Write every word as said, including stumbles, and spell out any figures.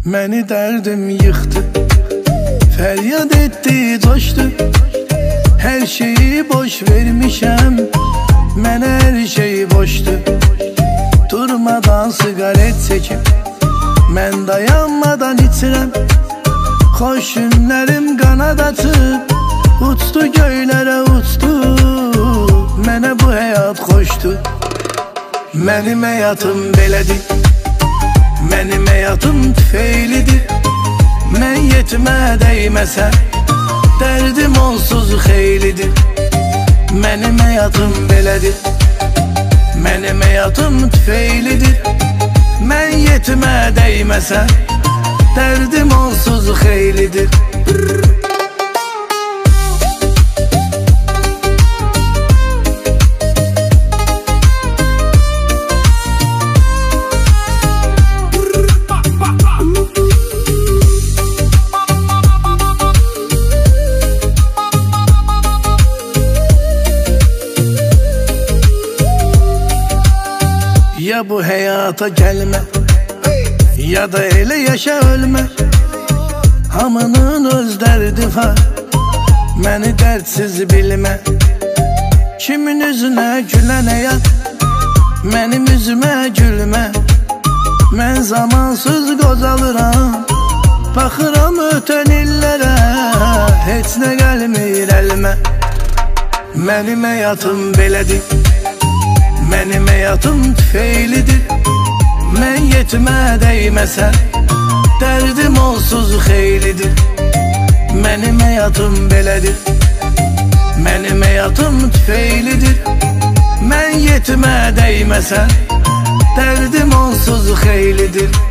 Məni dərdim yıxdı, fəryad etdi, coşdu. Hər şeyi boş vermişəm, mənə hər şey boşdu. Durmadan sigaret çəkib, mən dayanmadan içirəm. Xoş günlərim qanad açıb, uçdu göylərə uçdu. Mənə bu həyat xoşdu. Mənim həyatım belədir, mənim həyatım tüfeylidir. Mən yetmə dəyməsəm, dərdim onsuz xeylidir. Mənim həyatım belədir, mənim həyatım tüfeylidir. Mən yetmə dəyməsəm, dərdim onsuz xeylidir. Ya bu həyata gəlmə, ya da elə yaşa ölmə. Hamının öz dərdi var, məni dərdsiz bilmə. Kimin üzünə gülən həyat, mənim üzümə gülmə. Mən zamansız qocalıram, baxıram ötən illərə, heç nə gəlmir əlimə. Mənim həyatım belədir, mənim həyatım tüfeylidir. Mən yetmə dəyməsəm, dərdim onsuz xeylidir. Mənim həyatım belədir, mənim həyatım tüfeylidir. Mən yetmə dəyməsəm, dərdim onsuz xeylidir.